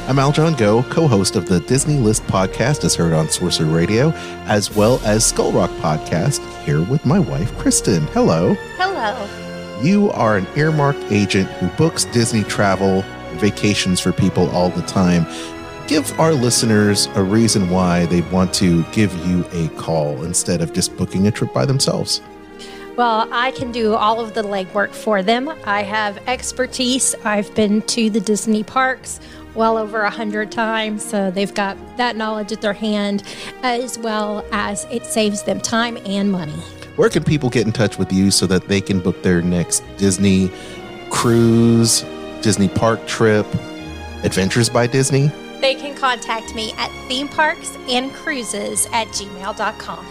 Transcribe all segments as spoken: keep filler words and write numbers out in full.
I'm Aljon Go, co-host of the Disney List podcast as heard on Sorcerer Radio, as well as Skull Rock podcast, here with my wife, Kristen. Hello. Hello. You are an earmarked agent who books Disney travel and vacations for people all the time. Give our listeners a reason why they'd want to give you a call instead of just booking a trip by themselves. Well, I can do all of the legwork for them. I have expertise. I've been to the Disney parks well over a hundred times, so they've got that knowledge at their hand, as well as it saves them time and money. Where can people get in touch with you so that they can book their next Disney cruise, Disney park trip, Adventures by Disney? They can contact me at theme parks and cruises at gmail dot com.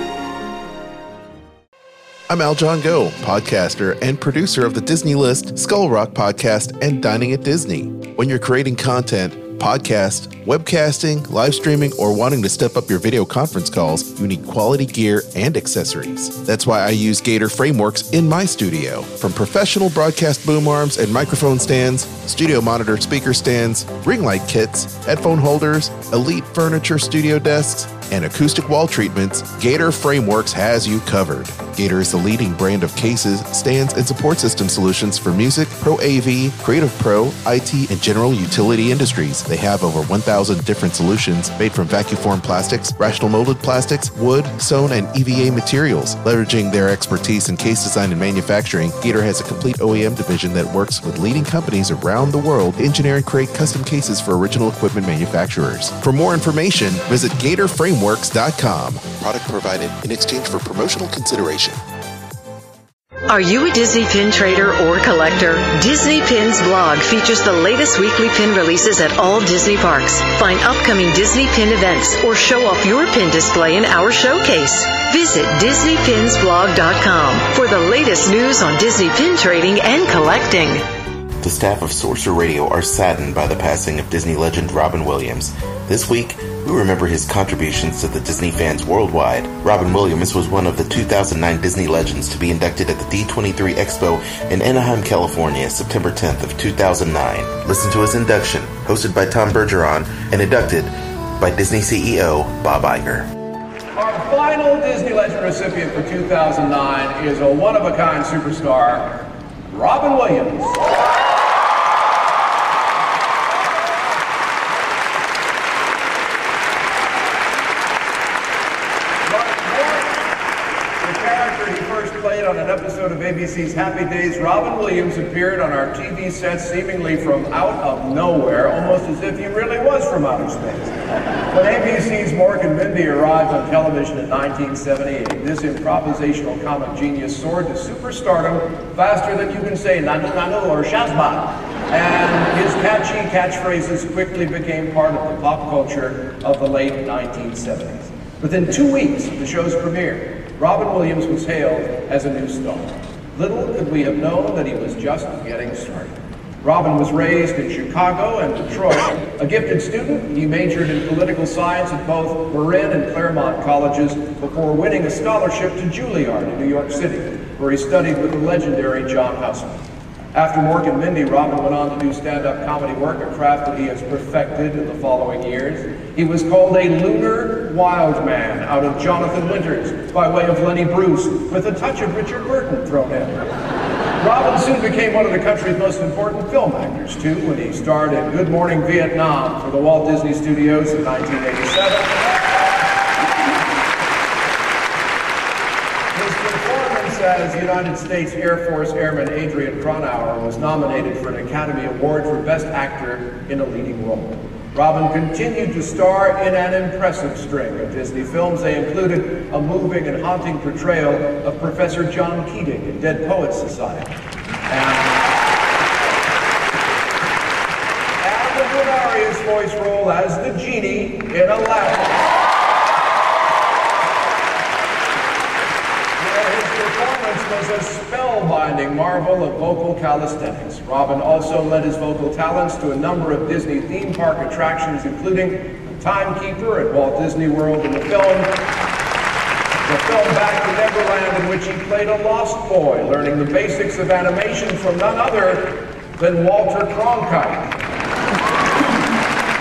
I'm Aljon Go, podcaster and producer of the Disney List, Skull Rock podcast, and Dining at Disney. When you're creating content, podcast, webcasting, live streaming, or wanting to step up your video conference calls, you need quality gear and accessories. That's why I use Gator Frameworks in my studio. From professional broadcast boom arms and microphone stands, studio monitor speaker stands, ring light kits, headphone holders, elite furniture studio desks, and acoustic wall treatments, Gator Frameworks has you covered. Gator is the leading brand of cases, stands, and support system solutions for music, Pro A V, Creative Pro, I T, and general utility industries. They have over one thousand different solutions made from vacuum-formed plastics, rational molded plastics, wood, sewn, and E V A materials. Leveraging their expertise in case design and manufacturing, Gator has a complete O E M division that works with leading companies around the world to engineer and create custom cases for original equipment manufacturers. For more information, visit gator frameworks dot com. Product provided in exchange for promotional consideration. Are you a Disney pin trader or collector? Disney Pins blog features the latest weekly pin releases at all Disney parks. Find upcoming Disney pin events or show off your pin display in our showcase. Visit disney pins blog dot com for the latest news on Disney pin trading and collecting. The staff of Sorcerer Radio are saddened by the passing of Disney legend Robin Williams. This week, we remember his contributions to the Disney fans worldwide. Robin Williams was one of the two thousand nine Disney legends to be inducted at the D twenty-three Expo in Anaheim, California, September tenth of two thousand nine. Listen to his induction, hosted by Tom Bergeron and inducted by Disney C E O Bob Iger. Our final Disney Legend recipient for two thousand nine is a one-of-a-kind superstar, Robin Williams. On an episode of A B C's Happy Days, Robin Williams appeared on our T V set seemingly from out of nowhere, almost as if he really was from outer space. When A B C's Mork and Mindy arrived on television in nineteen seventy-eight, this improvisational comic genius soared to superstardom faster than you can say nanu nanu or shazbot. And his catchy catchphrases quickly became part of the pop culture of the late nineteen seventies. Within two weeks of the show's premiere, Robin Williams was hailed as a new star. Little could we have known that he was just getting started. Robin was raised in Chicago and Detroit. A gifted student, he majored in political science at both Marin and Claremont colleges before winning a scholarship to Juilliard in New York City, where he studied with the legendary John Houseman. After Mork and Mindy, Robin went on to do stand-up comedy work, a craft that he has perfected in the following years. He was called a lunar wild man out of Jonathan Winters by way of Lenny Bruce, with a touch of Richard Burton thrown in. Robin soon became one of the country's most important film actors, too, when he starred in Good Morning Vietnam for the Walt Disney Studios in nineteen eighty-seven. As United States Air Force Airman Adrian Cronauer was nominated for an Academy Award for Best Actor in a Leading Role. Robin continued to star in an impressive string of Disney films. They included a moving and haunting portrayal of Professor John Keating in Dead Poets Society. And, and the hilarious voice role as the genie in Aladdin. Was a spellbinding marvel of vocal calisthenics. Robin also lent his vocal talents to a number of Disney theme park attractions, including The Timekeeper at Walt Disney World in the film, the film Back to Neverland, in which he played a lost boy, learning the basics of animation from none other than Walter Cronkite.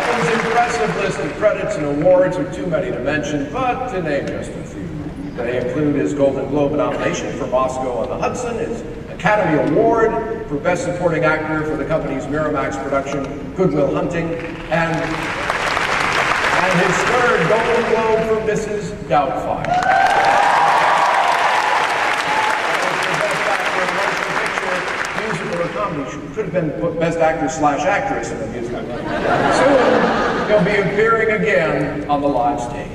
His impressive list of credits and awards are too many to mention, but to name just a few. They include his Golden Globe nomination for Moscow on the Hudson, his Academy Award for Best Supporting Actor for the company's Miramax production, Good Will Hunting, and, and his third Golden Globe for Missus Doubtfire. Comedy could have been put Best Actor slash Actress in a musical. Soon, he'll be appearing again on the live stage.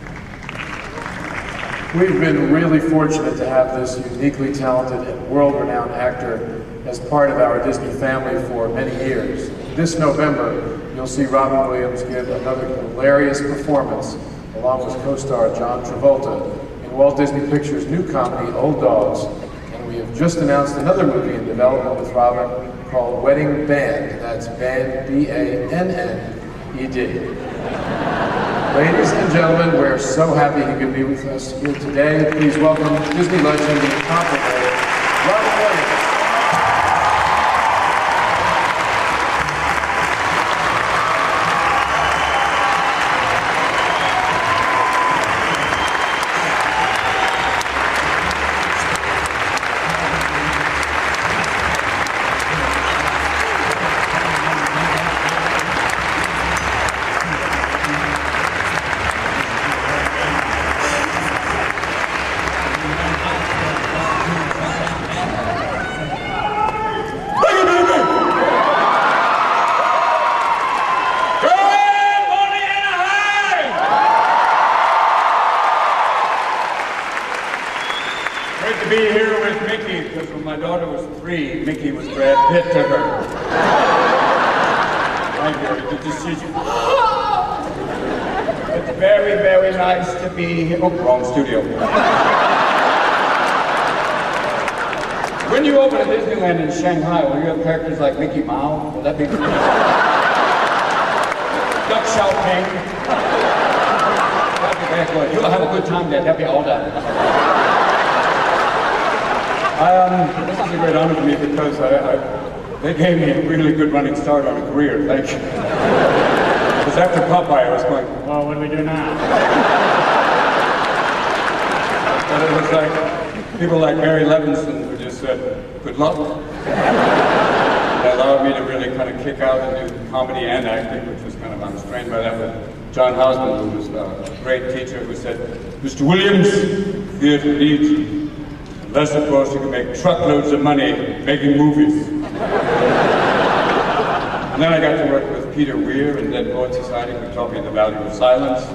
We've been really fortunate to have this uniquely talented and world-renowned actor as part of our Disney family for many years. This November, you'll see Robin Williams give another hilarious performance along with co-star John Travolta in Walt Disney Pictures' new comedy, Old Dogs. We have just announced another movie in development with Robin called Wedding Band. That's Band, B A N N E D. Ladies and gentlemen, we're so happy he could be with us here today. Please welcome Disney legend and incomparable Robin Williams. Mickey was Brad Pitt to her. Right here, good to see you. It's very, very nice to be here. Oh, wrong studio. When you open a Disneyland in Shanghai, will you have characters like Mickey Mouse? Will that be cool? Duck Xiaoping? That'd be very good. You'll have a good time there. That'll be all done. Um, this is a great honor for me because I, I, they gave me a really good running start on a career. Thank you. Because after Popeye, I was going, well, what do we do now? But it was like people like Barry Levinson who just said, good luck. It allowed me to really kind of kick out and do comedy and acting, which was kind of, I was trained by that with John Houseman, who was a great teacher, who said, Mister Williams, theater needs you. Unless, of course, you can make truckloads of money making movies. And then I got to work with Peter Weir and Dead Poets Society, who taught me the value of silence.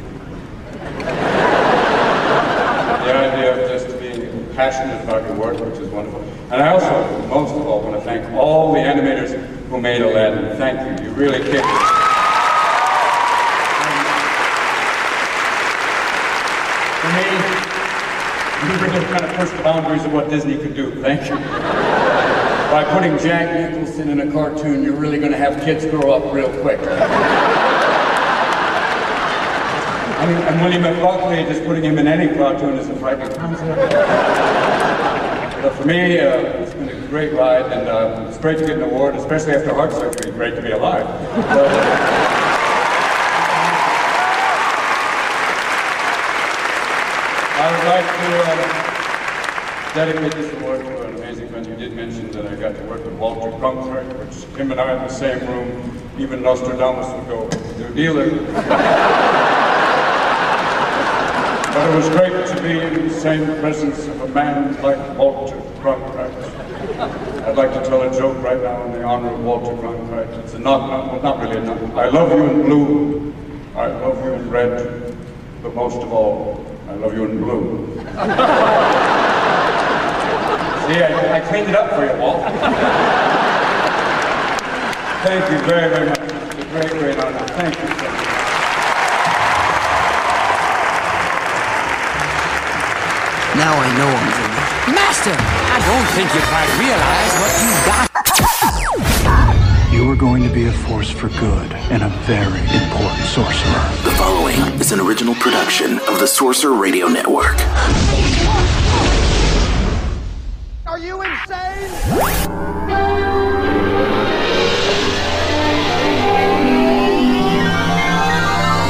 The idea of just being passionate about your work, which is wonderful. And I also, most of all, want to thank all the animators who made Aladdin. Thank you. You really kicked it. For me, you really kind of pushed the boundaries of what Disney could do. Thank you. By putting Jack Nicholson in a cartoon, you're really going to have kids grow up real quick. I mean, and William F. Buckley, just putting him in any cartoon is a frightening concept. But for me, uh, it's been a great ride, and uh, it's great to get an award, especially after heart surgery. Great to be alive. But, I would like to uh, dedicate this award to an amazing friend. You did mention that I got to work with Walter Cronkite, which him and I in the same room, even Nostradamus would go, new dealer. But it was great to be in the same presence of a man like Walter Cronkite. I'd like to tell a joke right now in the honor of Walter Cronkite. It's a not, not, not really a not. I love you in blue, I love you in red, but most of all, I love you in blue. See, I, I cleaned it up for you, Walt. Thank you very, very much. It's a great, great honor. Thank you so much. Now I know I'm doing. Master, I don't think you quite realize what you've got. You are going to be a force for good and a very important sorcerer. The following is an original production of the Sorcerer Radio Network. Are you insane?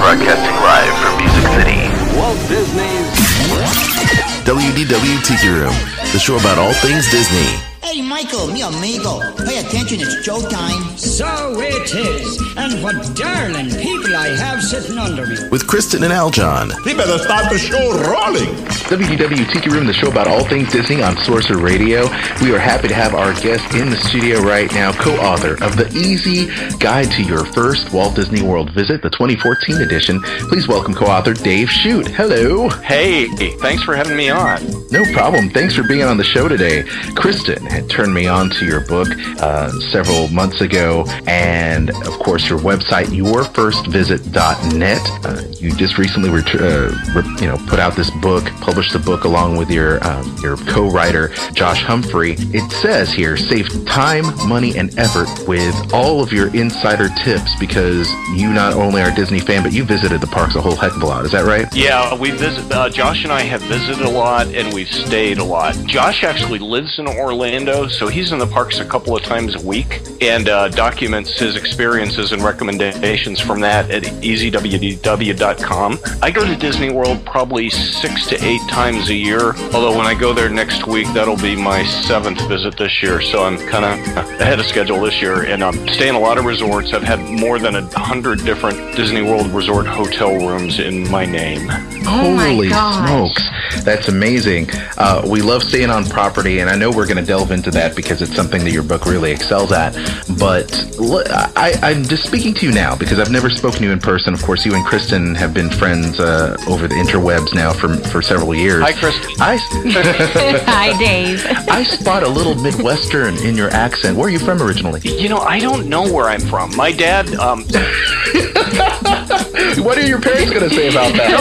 broadcasting live from Music City. Walt Disney's W D W Tiki Room, the show about all things Disney. Hey, Michael, mi amigo. Pay attention, it's showtime. So it is. And what darling people I have sitting under me. With Kristen and Aljon. He better start the show rolling. W D W Tiki Room, the show about all things Disney on Sorcerer Radio. We are happy to have our guest in the studio right now, co-author of The Easy Guide to Your First Walt Disney World Visit, the twenty fourteen edition. Please welcome co-author Dave Shute. Hello. Hey, thanks for having me on. No problem. Thanks for being on the show today. Kristen had turned me on to your book uh, several months ago, and of course your website, your first visit dot net. Uh, you just recently ret- uh, re- you know, put out this book, published the book along with your um, your co-writer Josh Humphrey. It says here, save time, money, and effort with all of your insider tips, because you not only are a Disney fan, but you visited the parks a whole heck of a lot. Is that right? Yeah, we visit. Uh, Josh and I have visited a lot, and we've stayed a lot. Josh actually lives in Orlando, so he's in the parks a couple of times a week, and uh, documents his experiences and recommendations from that at easy w d w dot com. I go to Disney World probably six to eight times a year, although when I go there next week, that'll be my seventh visit this year, so I'm kind of ahead of schedule this year, and I'm staying in a lot of resorts. I've had more than a hundred different Disney World resort hotel rooms in my name. Oh Holy my smokes, that's amazing. Uh, we love staying on property, and I know we're going to delve into that because it's something that your book really excels at, but I, I'm just speaking to you now because I've never spoken to you in person. Of course, you and Kristen have been friends uh, over the interwebs now for for several years. Hi, Kristen. I, Hi, Dave. I spot a little Midwestern in your accent. Where are you from originally? You know, I don't know where I'm from. My dad... Um, what are your parents going to say about that?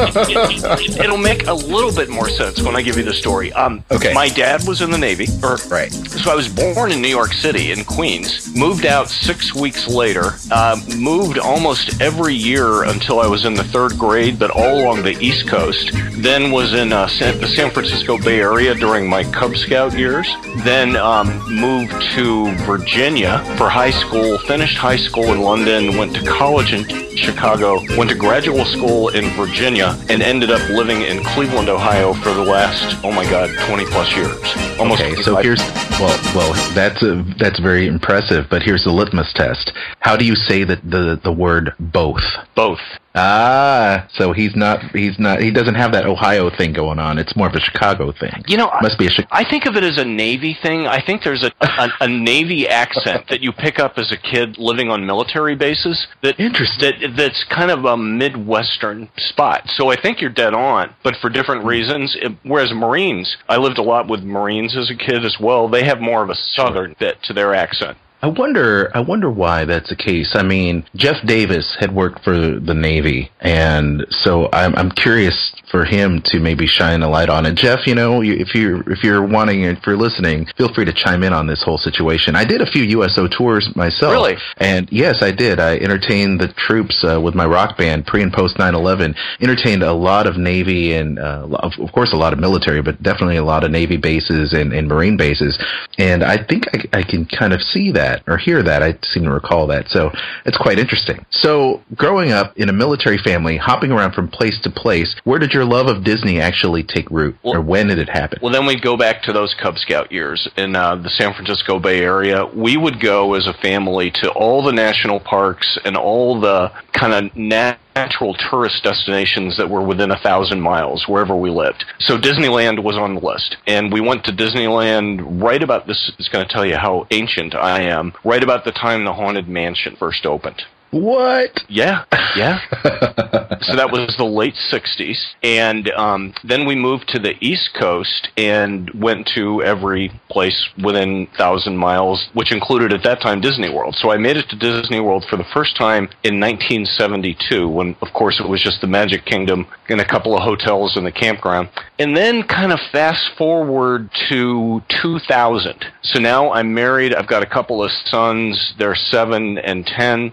it, it, it'll make a little bit more sense when I give you the story. Um, okay. My dad was in the Navy. Or, right. So I was born in New York City, in Queens, moved out six weeks later, uh, moved almost every year until I was in the third grade, but all along the East Coast, then was in uh, San, the San Francisco Bay Area during my Cub Scout years, then um, moved to Virginia for high school, finished high school in London, went to college in Chicago, went to graduate school in Virginia, and ended up living in Cleveland, Ohio for the last, oh my God, twenty plus years. Almost okay, so here's, well, well, that's a, that's very impressive, but here's the litmus test. How do you say that the, the word both? Both. Ah, so he's not, he's not, he doesn't have that Ohio thing going on. It's more of a Chicago thing. You know, Must I, be a Chi- I think of it as a Navy thing. I think there's a, a, a Navy accent that you pick up as a kid living on military bases. That, Interesting. That, that's kind of a Midwestern spot. So I think you're dead on, but for different reasons. It, whereas Marines, I lived a lot with Marines as a kid as well. They have more of a Southern bit to their accent. I wonder, I wonder why that's the case. I mean, Jeff Davis had worked for the Navy, and so I'm, I'm curious for him to maybe shine a light on it. Jeff, you know, if you're, if you're wanting, if you're listening, feel free to chime in on this whole situation. I did a few U S O tours myself. Really? And yes, I did. I entertained the troops uh, with my rock band pre and post nine eleven, entertained a lot of Navy and, uh, of, of course, a lot of military, but definitely a lot of Navy bases and, and Marine bases. And I think I, I can kind of see that. Or hear that. I seem to recall that. So it's quite interesting. So growing up in a military family, hopping around from place to place, where did your love of Disney actually take root? Well, or when did it happen? Well, then we go back to those Cub Scout years in uh, the San Francisco Bay Area. We would go as a family to all the national parks and all the kind of natural tourist destinations that were within a thousand miles, wherever we lived. So Disneyland was on the list. And we went to Disneyland right about, this is going to tell you how ancient I am, right about the time the Haunted Mansion first opened. What? Yeah, yeah. So that was the late sixties. And um, then we moved to the East Coast and went to every place within one thousand miles, which included at that time Disney World. So I made it to Disney World for the first time in nineteen seventy-two, when, of course, it was just the Magic Kingdom and a couple of hotels and the campground. And then kind of fast forward to two thousand. So now I'm married. I've got a couple of sons. They're seven and ten. And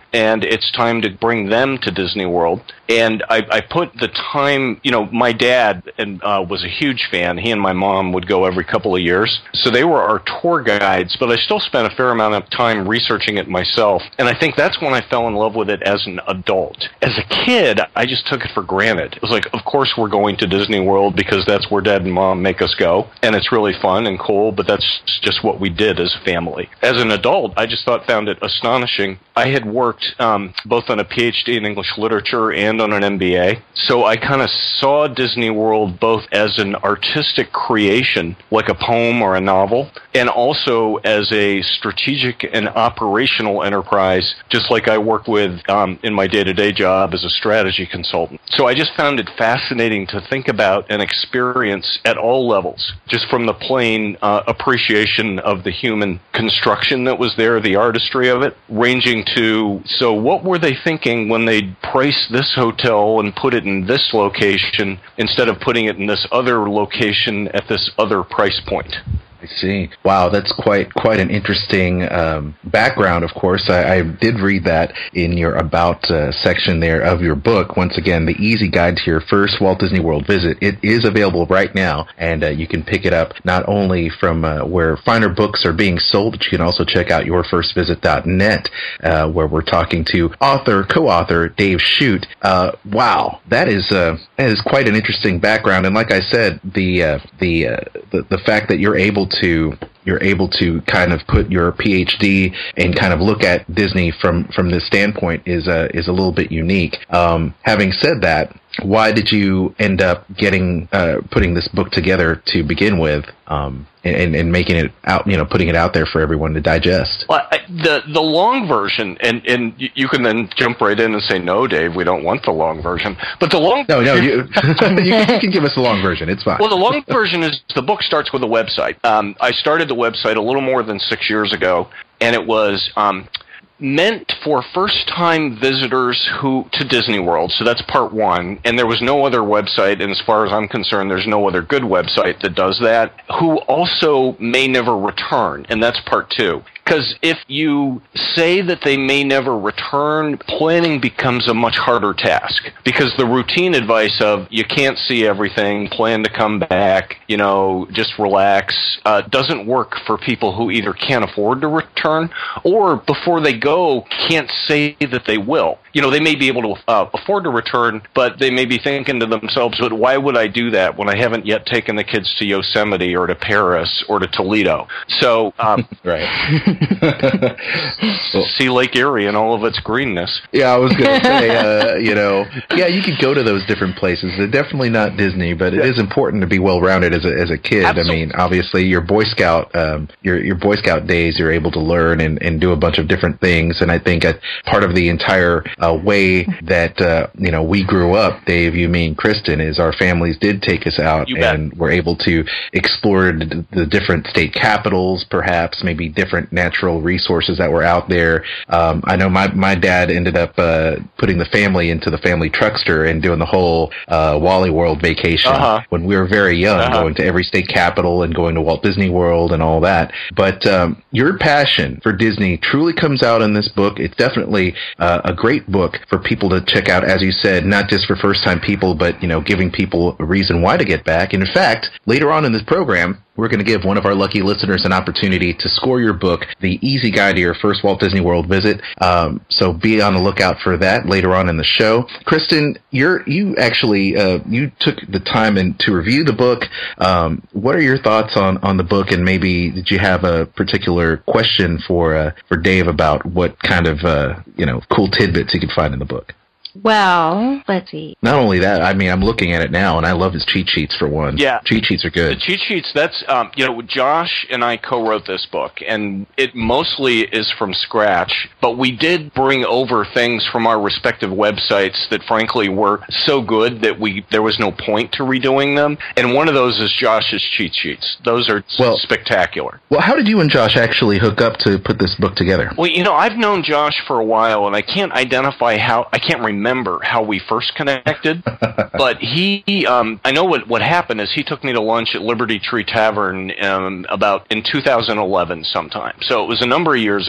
it's time to bring them to Disney World. And I, I put the time, you know, my dad and, uh, was a huge fan. He and my mom would go every couple of years. So they were our tour guides, but I still spent a fair amount of time researching it myself. And I think that's when I fell in love with it as an adult. As a kid, I just took it for granted. It was like, of course we're going to Disney World because that's where Dad and Mom make us go. And it's really fun and cool, but that's just what we did as a family. As an adult, I just thought, found it astonishing. I had worked um, both on a P H D in English literature and on an M B A. So I kind of saw Disney World both as an artistic creation, like a poem or a novel, and also as a strategic and operational enterprise, just like I work with um, in my day-to-day job as a strategy consultant. So I just found it fascinating to think about and experience at all levels, just from the plain uh, appreciation of the human construction that was there, the artistry of it, ranging to, so what were they thinking when they priced this hotel and put it in this location instead of putting it in this other location at this other price point? I see. Wow, that's quite quite an interesting um, background, of course. I, I did read that in your About uh, section there of your book. Once again, The Easy Guide to Your First Walt Disney World Visit. It is available right now, and uh, you can pick it up not only from uh, where finer books are being sold, but you can also check out your first visit dot net, uh, where we're talking to author, co-author Dave Shute. Uh, wow, that is uh, that is quite an interesting background, and like I said, the uh, the, uh, the the fact that you're able to you're able to kind of put your P H D and kind of look at Disney from from this standpoint is a is a little bit unique. Um, having said that, why did you end up getting uh, putting this book together to begin with, um, and, and making it out, you know, putting it out there for everyone to digest? Well, I, the the long version, and and you can then jump right in and say, no, Dave, we don't want the long version. But the long no, no, you, you, you can give us the long version. It's fine. Well, the long version is the book starts with a website. Um, I started the website a little more than six years ago, and it was um, meant for first-time visitors who to Disney World. So that's part one. And there was no other website, and as far as I'm concerned, there's no other good website that does that, who also may never return, and that's part two. Because if you say that they may never return, planning becomes a much harder task. Because the routine advice of you can't see everything, plan to come back, you know, just relax, uh, doesn't work for people who either can't afford to return or before they go can't say that they will. You know, they may be able to uh, afford to return, but they may be thinking to themselves, but why would I do that when I haven't yet taken the kids to Yosemite or to Paris or to Toledo? So, um, right. See Lake Erie and all of its greenness. Yeah, I was going to say, uh, you know, yeah, you could go to those different places. They're definitely not Disney, but it yeah. is important to be well-rounded as a as a kid. Absolutely. I mean, obviously, your Boy Scout, um, your your Boy Scout days, you're able to learn and, and do a bunch of different things. And I think a part of the entire uh, way that uh, you know we grew up, Dave, you, me, and Kristen, is our families did take us out and were able to explore the, the different state capitals, perhaps maybe different natural resources that were out there. Um, I know my, my dad ended up uh, putting the family into the family truckster and doing the whole uh, Wally World vacation uh-huh. when we were very young, uh-huh. going to every state capital and going to Walt Disney World and all that. But um, your passion for Disney truly comes out in this book. It's definitely uh, a great book for people to check out, as you said, not just for first-time people, but, you know, giving people a reason why to get back. And in fact, later on in this program, we're going to give one of our lucky listeners an opportunity to score your book, The Easy Guide to Your First Walt Disney World Visit. Um, so be on the lookout for that later on in the show. Kristen, you're, you actually uh, you took the time and to review the book. Um, what are your thoughts on, on the book, and maybe did you have a particular question for uh, for Dave about what kind of uh, you know cool tidbits he could find in the book? Well, let's see. Not only that, I mean, I'm looking at it now, and I love his cheat sheets, for one. Yeah. Cheat sheets are good. The cheat sheets, that's, um, you know, Josh and I co-wrote this book, and it mostly is from scratch, but we did bring over things from our respective websites that, frankly, were so good that we there was no point to redoing them, and one of those is Josh's cheat sheets. Those are well, spectacular. Well, how did you and Josh actually hook up to put this book together? Well, you know, I've known Josh for a while, and I can't identify how, I can't remember remember how we first connected, but he, um, I know what, what happened is he took me to lunch at Liberty Tree Tavern um, about in two thousand eleven sometime. So it was a number of years ago.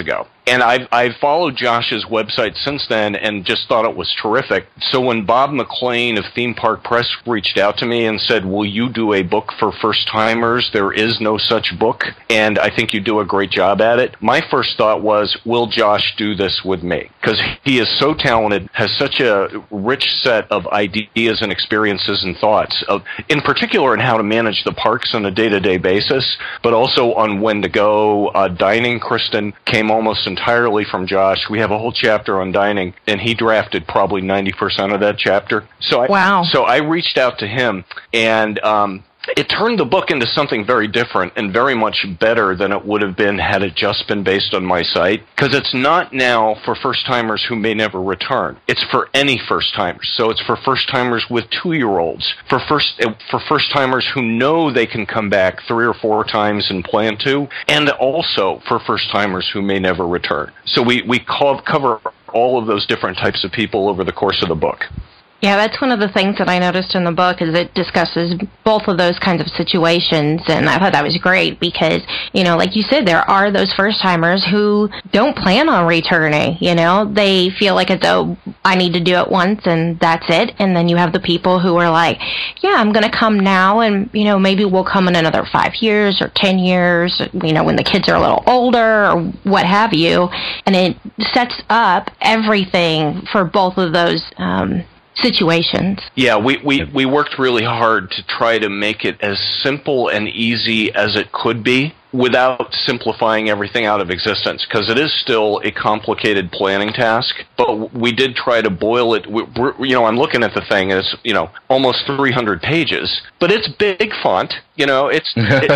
And I've, I've followed Josh's website since then and just thought it was terrific. So when Bob McLean of Theme Park Press reached out to me and said, will you do a book for first-timers? There is no such book, and I think you do a great job at it. My first thought was, will Josh do this with me? Because he is so talented, has such a rich set of ideas and experiences and thoughts, of, in particular in how to manage the parks on a day-to-day basis, but also on when to go. Uh, dining, Kristen, came almost entirely from Josh. We have a whole chapter on dining, and he drafted probably ninety percent of that chapter. So I, wow. So I reached out to him, and um, it turned the book into something very different and very much better than it would have been had it just been based on my site. Because it's not now for first-timers who may never return. It's for any first-timers. So it's for first-timers with two-year-olds, for first for first-timers who know they can come back three or four times and plan to, and also for first-timers who may never return. So we, we co- cover all of those different types of people over the course of the book. Yeah, that's one of the things that I noticed in the book is it discusses both of those kinds of situations, and I thought that was great because, you know, like you said, there are those first-timers who don't plan on returning, you know. They feel like it's, oh, I need to do it once and that's it, and then you have the people who are like, yeah, I'm going to come now, and, you know, maybe we'll come in another five years or ten years, you know, when the kids are a little older or what have you, and it sets up everything for both of those um situations. Yeah, we, we, we worked really hard to try to make it as simple and easy as it could be without simplifying everything out of existence, because it is still a complicated planning task, but we did try to boil it. We, we're, you know, I'm looking at the thing, and it's, you know, almost three hundred pages, but it's big font, you know, it's... It,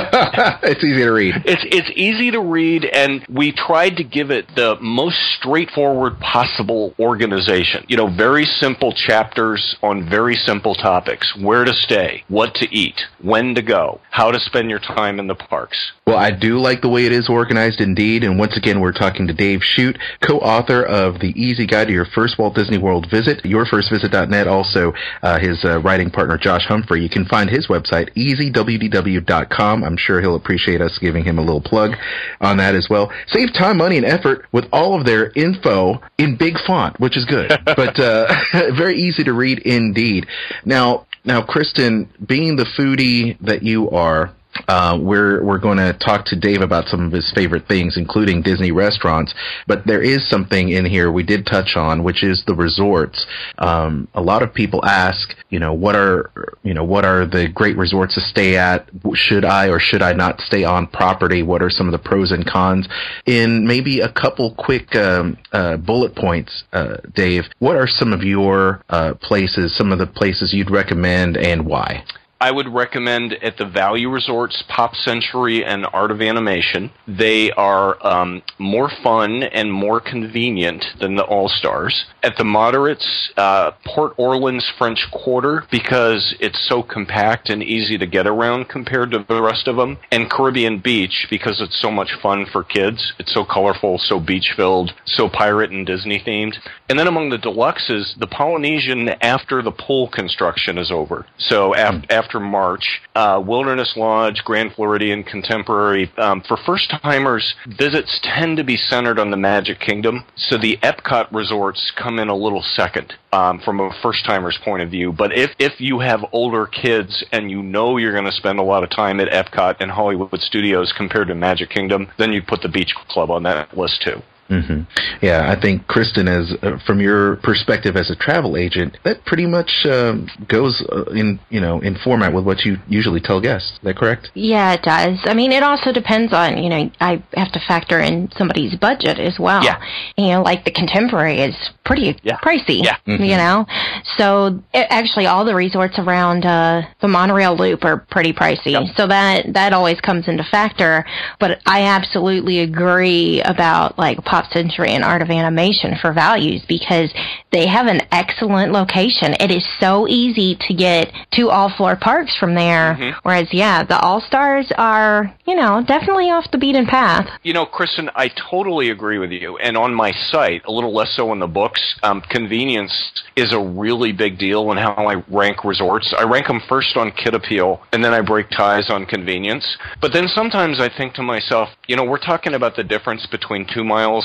it's easy to read. It's, it's easy to read, and we tried to give it the most straightforward possible organization. You know, very simple chapters on very simple topics. Where to stay, what to eat, when to go, how to spend your time in the parks. Well, I do like the way it is organized indeed, and once again, we're talking to Dave Shute, co-author of The Easy Guide to Your First Walt Disney World Visit, your first visit dot net, also uh, his uh, writing partner, Josh Humphrey. You can find his website, easy w d w dot com. I'm sure he'll appreciate us giving him a little plug on that as well. Save time, money, and effort with all of their info in big font, which is good, but uh, very easy to read indeed. Now, now, Kristen, being the foodie that you are, Uh, we're we're going to talk to Dave about some of his favorite things, including Disney restaurants. But there is something in here we did touch on, which is the resorts. Um, a lot of people ask, you know, what are you know what are the great resorts to stay at? Should I or should I not stay on property? What are some of the pros and cons? In maybe a couple quick um, uh, bullet points, uh, Dave, what are some of your uh, places, some of the places you'd recommend, and why? I would recommend at the value resorts, Pop Century and Art of Animation. They are um, more fun and more convenient than the All-Stars. At the moderates, uh, Port Orleans French Quarter, because it's so compact and easy to get around compared to the rest of them. And Caribbean Beach, because it's so much fun for kids. It's so colorful, so beach-filled, so pirate and Disney-themed. And then among the deluxes, the Polynesian after the pool construction is over. So after, after After March, uh, Wilderness Lodge, Grand Floridian, Contemporary. Um, for first-timers, visits tend to be centered on the Magic Kingdom, so the Epcot resorts come in a little second um, from a first-timer's point of view. But if, if you have older kids and you know you're going to spend a lot of time at Epcot and Hollywood Studios compared to Magic Kingdom, then you put the Beach Club on that list too. Mm-hmm. Yeah, I think, Kristen, as uh, from your perspective as a travel agent, that pretty much um, goes uh, in, you know, in format with what you usually tell guests. Is that correct? Yeah, it does. I mean, it also depends on, you know, I have to factor in somebody's budget as well. Yeah. You know, like the Contemporary is pretty yeah. pricey, yeah. you mm-hmm. know. So, it, actually, all the resorts around uh, the Monorail Loop are pretty pricey. Yep. So that that always comes into factor. But I absolutely agree about, like, Pop Century and Art of Animation for values because they have an excellent location. It is so easy to get to all four parks from there. Mm-hmm. Whereas, yeah, the All-Stars are, you know, definitely off the beaten path. You know, Kristen, I totally agree with you. And on my site, a little less so in the books, um, convenience is a really big deal in how I rank resorts. I rank them first on kid appeal, and then I break ties on convenience. But then sometimes I think to myself, you know, we're talking about the difference between two miles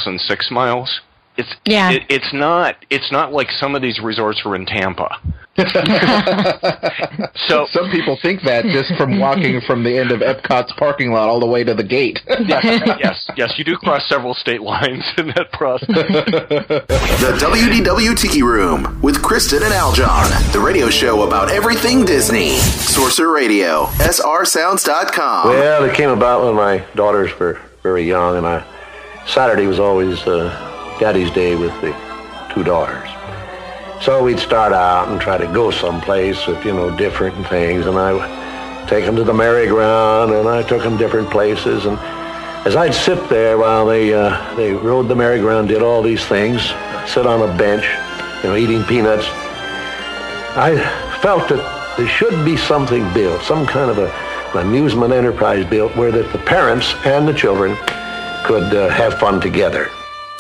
miles and six miles. It's yeah. It, it's not. It's not like some of these resorts are in Tampa. So some people think that just from walking from the end of Epcot's parking lot all the way to the gate. yes, yes, yes. You do cross several state lines in that process. The W D W Tiki Room with Kristen and Aljon, the radio show about everything Disney. Sorcerer Radio, S R sounds dot com. Well, it came about when my daughters were very young, and I Saturday was always uh, Daddy's Day with the two daughters. So we'd start out and try to go someplace with, you know, different things, and I would take them to the merry-go-round, and I took them different places, and as I'd sit there while they uh, they rode the merry-go-round, did all these things, sit on a bench, you know, eating peanuts, I felt that there should be something built, some kind of a, an amusement enterprise built where that the parents and the children could uh, have fun together.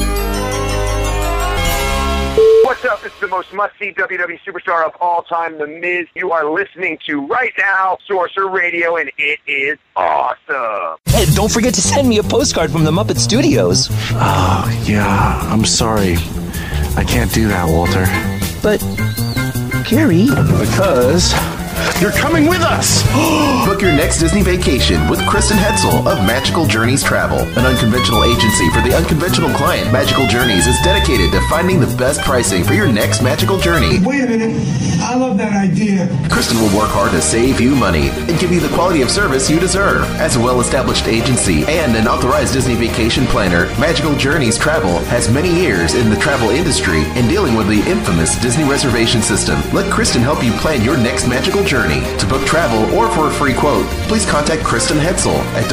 What's up? It's the most must-see W W E superstar of all time, The Miz. You are listening to right now Sorcerer Radio, and it is awesome. Hey, don't forget to send me a postcard from the Muppet Studios. Oh, yeah. I'm sorry. I can't do that, Walter. But, Gary... Because... you're coming with us! Book your next Disney vacation with Kristen Hetzel of Magical Journeys Travel, an unconventional agency for the unconventional client. Magical Journeys is dedicated to finding the best pricing for your next magical journey. Wait a minute. I love that idea. Kristen will work hard to save you money and give you the quality of service you deserve. As a well-established agency and an authorized Disney vacation planner, Magical Journeys Travel has many years in the travel industry and dealing with the infamous Disney reservation system. Let Kristen help you plan your next magical journey. To book travel or for a free quote, please contact Kristen Hetzel at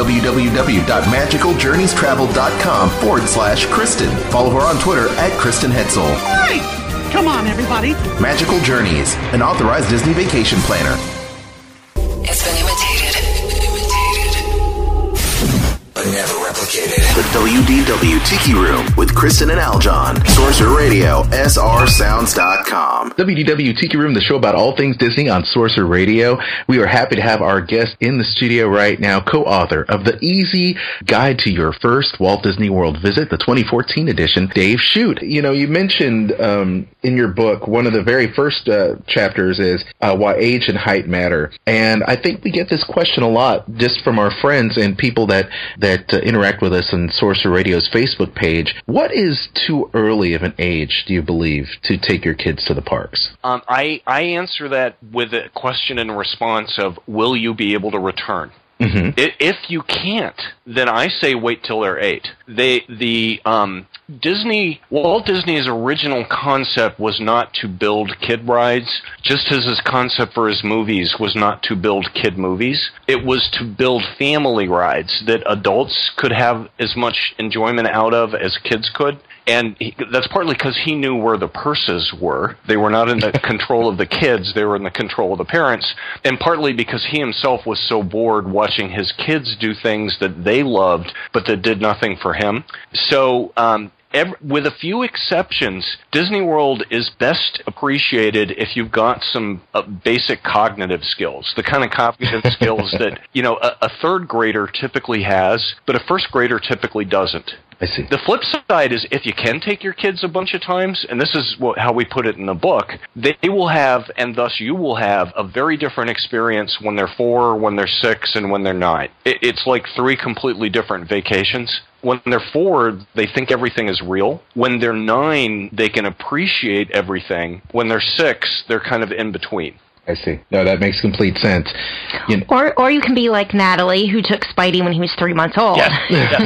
www.magicaljourneystravel.com forward slash Kristen. Follow her on Twitter at Kristen Hetzel. Right! Come on, everybody. Magical Journeys, an authorized Disney vacation planner. It's been imitated. Imitated. But never replicated. The W D W Tiki Room with Kristen and Aljon. Sorcerer Radio, S R sounds dot com. W D W Tiki Room, the show about all things Disney on Sorcerer Radio. We are happy to have our guest in the studio right now, co-author of The Easy Guide to Your First Walt Disney World Visit, the twenty fourteen edition, Dave Shute. You know, you mentioned um, in your book, one of the very first uh, chapters is uh, why age and height matter. And I think we get this question a lot just from our friends and people that, that uh, interact with us on Sorcerer Radio's Facebook page. What is too early of an age, do you believe, to take your kids to the parks? Um, I, I answer that with a question and response of, will you be able to return? Mm-hmm. If you can't, then I say wait till they're eight. They, the um, Disney, Walt Disney's original concept was not to build kid rides, just as his concept for his movies was not to build kid movies. It was to build family rides that adults could have as much enjoyment out of as kids could. And he, that's partly because he knew where the purses were. They were not in the control of the kids. They were in the control of the parents. And partly because he himself was so bored watching his kids do things that they loved, but that did nothing for him. So, um, Every, with a few exceptions, Disney World is best appreciated if you've got some uh, basic cognitive skills, the kind of cognitive skills that, you know, a, a third grader typically has, but a first grader typically doesn't. I see. The flip side is if you can take your kids a bunch of times, and this is what, how we put it in the book, they will have, and thus you will have, a very different experience when they're four, when they're six, and when they're nine. It, it's like three completely different vacations. When they're four, they think everything is real. When they're nine, they can appreciate everything. When they're six, they're kind of in between. I see. No, that makes complete sense. You know. Or or you can be like Natalie, who took Spidey when he was three months old. Yeah.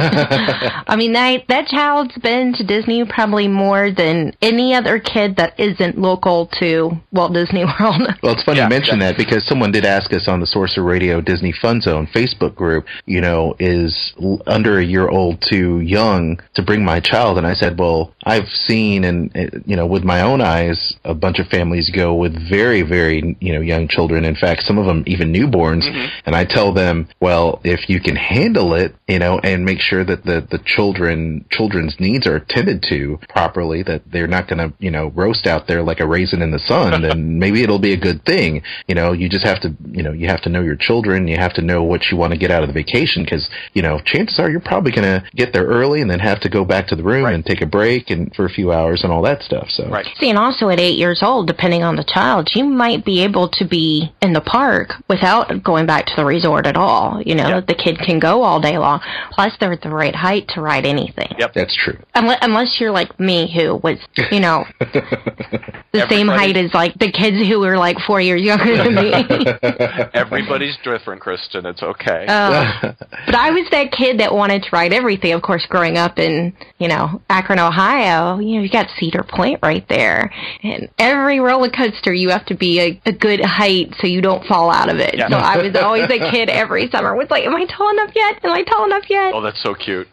Yeah. I mean, that, that child's been to Disney probably more than any other kid that isn't local to Walt Disney World. Well, it's funny yeah, you mention yeah. that because someone did ask us on the Sorcerer Radio Disney Fun Zone Facebook group, you know, is under a year old too young to bring my child? And I said, well, I've seen and, you know, with my own eyes, a bunch of families go with very, very, you you know, young children. In fact, some of them even newborns. Mm-hmm. And I tell them, well, if you can handle it, you know, and make sure that the, the children, children's needs are attended to properly, that they're not going to, you know, roast out there like a raisin in the sun, then maybe it'll be a good thing. You know, you just have to, you know, you have to know your children. You have to know what you want to get out of the vacation, because, you know, chances are you're probably going to get there early and then have to go back to the room right. and take a break and for a few hours and all that stuff. So, right. See, and also at eight years old, depending on the child, you might be able to be in the park without going back to the resort at all. You know, yep. the kid can go all day long. Plus, they're at the right height to ride anything. Yep, that's true. Unless, unless you're like me, who was, you know, the same height as like the kids who were like four years younger than me. Everybody's different, Kristen. It's okay. Uh, but I was that kid that wanted to ride everything. Of course, growing up in, you know, Akron, Ohio, you know, you got Cedar Point right there. And every roller coaster, you have to be a, a good height so you don't fall out of it. Yeah. So I was always a kid every summer. Was like, am I tall enough yet? Am I tall enough yet? Oh, that's so cute.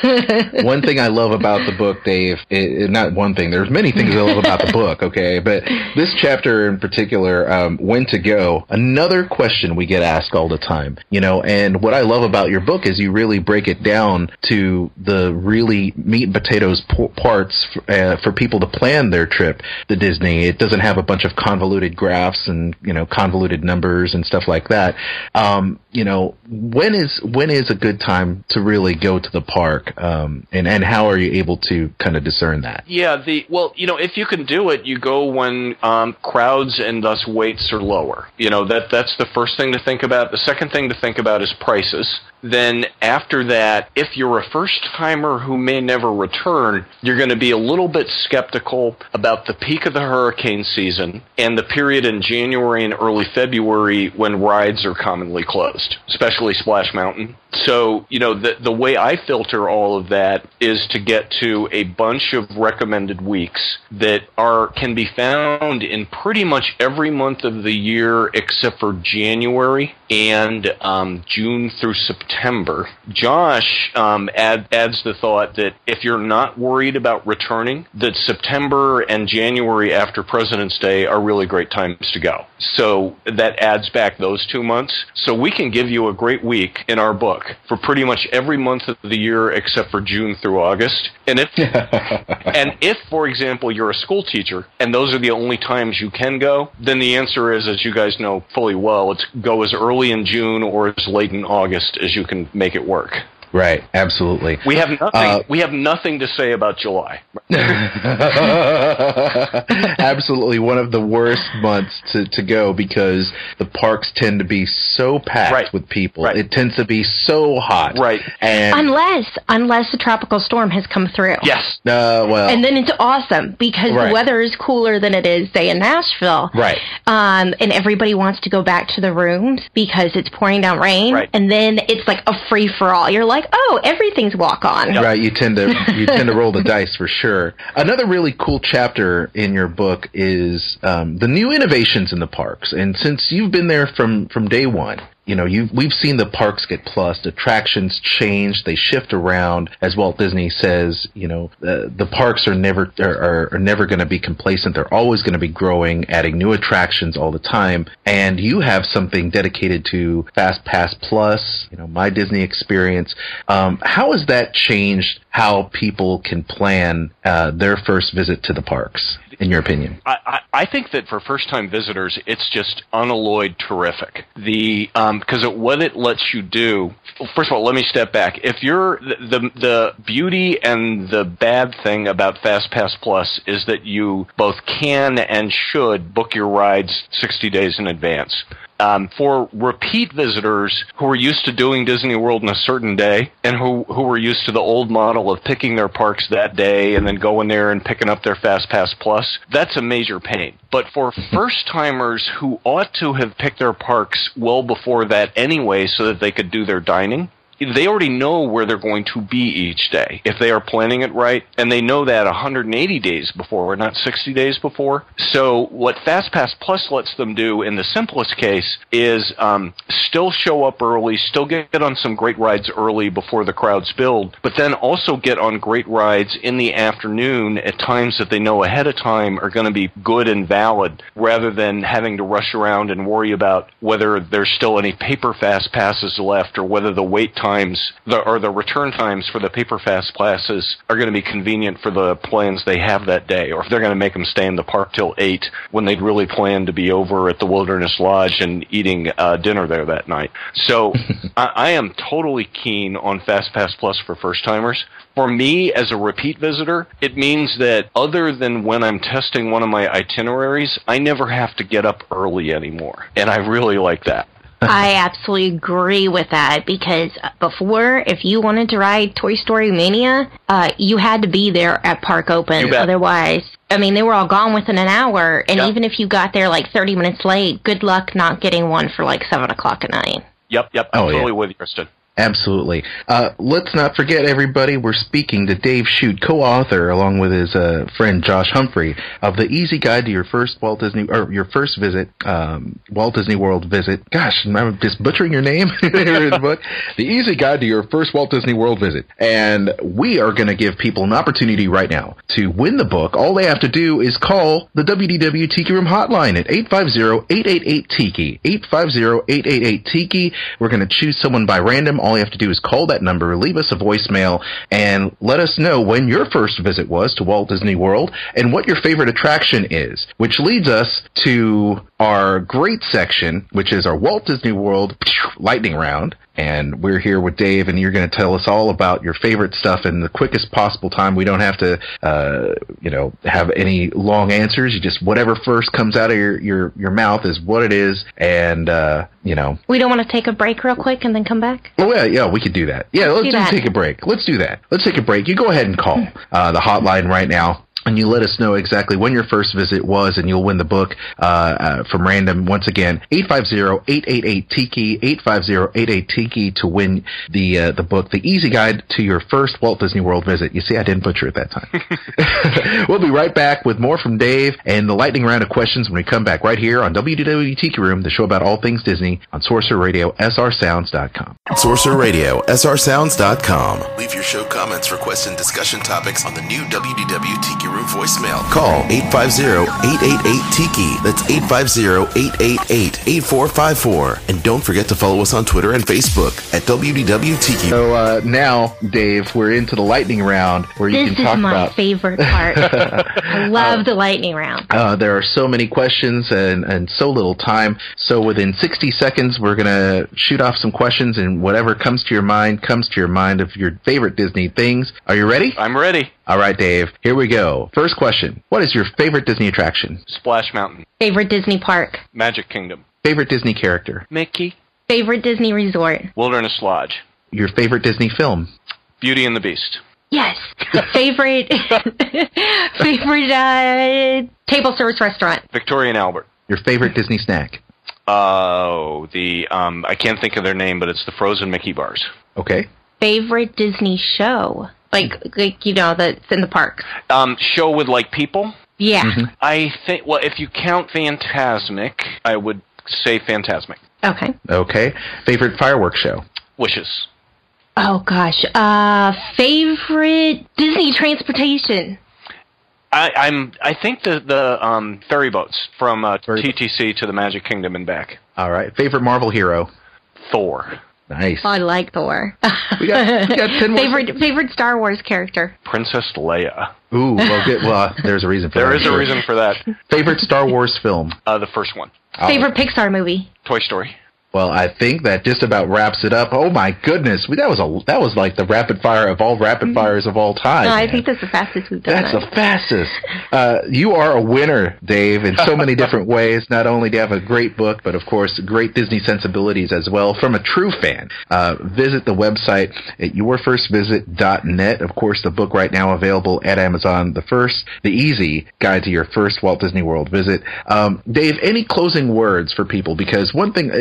One thing I love about the book, Dave, it, not one thing, there's many things I love about the book, okay, but this chapter in particular, um, when to go, another question we get asked all the time, you know, and what I love about your book is you really break it down to the really meat and potatoes p- parts f- uh, for people to plan their trip to Disney. It doesn't have a bunch of convoluted graphs and, you know, convoluted numbers and stuff like that. Um, you know, when is when is a good time to really go to the park, um, and and how are you able to kind of discern that? Yeah, the well, you know, if you can do it, you go when um, crowds and thus waits are lower. You know, that that's the first thing to think about. The second thing to think about is prices. Then after that, if you're a first-timer who may never return, you're going to be a little bit skeptical about the peak of the hurricane season and the period in January and early February when rides are commonly closed, especially Splash Mountain. So, you know, the the way I filter all of that is to get to a bunch of recommended weeks that are can be found in pretty much every month of the year except for January and um, June through September. Josh um, add, adds the thought that if you're not worried about returning, that September and January after President's Day are really great times to go. So that adds back those two months. So we can give you a great week in our book for pretty much every month of the year except for June through August. And if, and if, for example, you're a school teacher and those are the only times you can go, then the answer is, as you guys know fully well, it's go as early in June or as late in August as you can make it work. Right, absolutely. We have nothing. Uh, we have nothing to say about July. Absolutely, one of the worst months to, to go because the parks tend to be so packed right. with people. Right. It tends to be so hot. Right. And unless unless a tropical storm has come through. Yes. Uh, well. And then it's awesome because right. the weather is cooler than it is, say, in Nashville. Right. Um, and everybody wants to go back to the rooms because it's pouring down rain. Right. And then it's like a free for all. You're like, oh, everything's walk on. Yep. Right, you tend to you tend to roll the dice for sure. Another really cool chapter in your book is um, the new innovations in the parks. And since you've been there from, from day one, you know, you we've seen the parks get plussed, attractions change, they shift around. As Walt Disney says, you know, the, the parks are never are, are never going to be complacent. They're always going to be growing, adding new attractions all the time. And you have something dedicated to Fast Pass Plus, you know, My Disney Experience. Um, how has that changed how people can plan uh, their first visit to the parks, in your opinion? I, I, I think that for first-time visitors, it's just unalloyed terrific. The um, because it, what it lets you do. Well, first of all, let me step back. If you're the, the the beauty and the bad thing about Fast Pass Plus is that you both can and should book your rides sixty days in advance. Um, for repeat visitors who are used to doing Disney World in a certain day and who who were used to the old model of picking their parks that day and then going there and picking up their Fast Pass Plus, that's a major pain. But for first-timers who ought to have picked their parks well before that anyway so that they could do their dining, they already know where they're going to be each day if they are planning it right, and they know that one hundred eighty days before, not sixty days before. So what FastPass Plus lets them do in the simplest case is um, still show up early, still get on some great rides early before the crowds build, but then also get on great rides in the afternoon at times that they know ahead of time are going to be good and valid, rather than having to rush around and worry about whether there's still any paper fast passes left or whether the wait times the, or the return times for the paper fast passes are going to be convenient for the plans they have that day, or if they're going to make them stay in the park till eight when they'd really planned to be over at the Wilderness Lodge and eating uh, dinner there that night. So I, I am totally keen on FastPass Plus for first-timers. For me, as a repeat visitor, it means that other than when I'm testing one of my itineraries, I never have to get up early anymore, and I really like that. I absolutely agree with that, because before, if you wanted to ride Toy Story Mania, uh, you had to be there at Park Open. Otherwise, I mean, they were all gone within an hour, and yep. even if you got there like thirty minutes late, good luck not getting one for like seven o'clock at night. Yep, yep, I'm oh, totally yeah. with you, Kristen. Absolutely. Uh, let's not forget, everybody, we're speaking to Dave Shute, co-author, along with his uh, friend Josh Humphrey, of the Easy Guide to Your First Walt Disney, or your first visit, um, Walt Disney World visit. Gosh, I'm just butchering your name in his book. The Easy Guide to Your First Walt Disney World Visit. And we are going to give people an opportunity right now to win the book. All they have to do is call the W D W Tiki Room hotline at eight five zero, eight eight eight, Tiki. eight five zero, eight eight eight, Tiki. We're going to choose someone by random. All you have to do is call that number, leave us a voicemail, and let us know when your first visit was to Walt Disney World and what your favorite attraction is, which leads us to our great section, which is our Walt Disney World lightning round. And we're here with Dave, and you're going to tell us all about your favorite stuff in the quickest possible time. We don't have to, uh, you know, have any long answers. You just, whatever first comes out of your, your, your mouth is what it is. And, uh, you know. We don't want to take a break real quick and then come back? Oh, yeah, yeah, we could do that. Yeah, let's, let's take a break. Let's do that. Let's take a break. You go ahead and call uh, the hotline right now. And you let us know exactly when your first visit was, and you'll win the book uh, uh, from random. Once again, eight five zero, eight eight eight, Tiki, eight five zero, eight eight Tiki to win the uh, the book, The Easy Guide to Your First Walt Disney World Visit. You see, I didn't butcher it that time. We'll be right back with more from Dave and the lightning round of questions when we come back right here on W D W Tiki Room, the show about all things Disney on Sorcerer Radio, S R sounds dot com. Sorcerer Radio, S R sounds dot com. Leave your show comments, requests, and discussion topics on the new W D W Tiki Room voicemail. Call eight five zero, eight eight eight, Tiki. That's eight five zero, eight eight eight, eight four five four. And don't forget to follow us on Twitter and Facebook at W D W Tiki. So uh, now, Dave, we're into the lightning round where you this can talk about... This is my favorite part. I love uh, the lightning round. Uh, there are so many questions and, and so little time. So within sixty seconds, we're going to shoot off some questions, and whatever comes to your mind, comes to your mind of your favorite Disney things. Are you ready? I'm ready. All right, Dave. Here we go. First question. What is your favorite Disney attraction? Splash Mountain. Favorite Disney park? Magic Kingdom. Favorite Disney character? Mickey. Favorite Disney resort? Wilderness Lodge. Your favorite Disney film? Beauty and the Beast. Yes. favorite favorite uh, table service restaurant? Victoria and Albert. Your favorite Disney snack? Oh, the um, I can't think of their name, but it's the frozen Mickey bars. Okay. Favorite Disney show? Like, like you know, that's in the park. Um, show with, like, people? Yeah. Mm-hmm. I think, well, if you count Fantasmic, I would say Fantasmic. Okay. Okay. Favorite fireworks show? Wishes. Oh, gosh. Uh, favorite Disney transportation? I, I'm. I think the the um, ferry boats from uh, ferry T T C to the Magic Kingdom and back. All right. Favorite Marvel hero? Thor. Nice. Oh, I like Thor. we got, we got ten more favorite seconds. Favorite Star Wars character? Princess Leia. Ooh, well, good, well there's a reason for there that. There is sure. a reason for that. Favorite Star Wars film? Uh, the first one. Favorite oh. Pixar movie? Toy Story. Well, I think that just about wraps it up. Oh my goodness, that was a that was like the rapid fire of all rapid fires of all time. No, I man. think that's the fastest we've done. That's that. the fastest. Uh, you are a winner, Dave, in so many different ways. Not only do you have a great book, but of course, great Disney sensibilities as well. From a true fan, uh, visit the website at your first visit dot net. Of course, the book right now available at Amazon. The first, the Easy Guide to Your First Walt Disney World Visit. Um, Dave, any closing words for people? Because one thing, another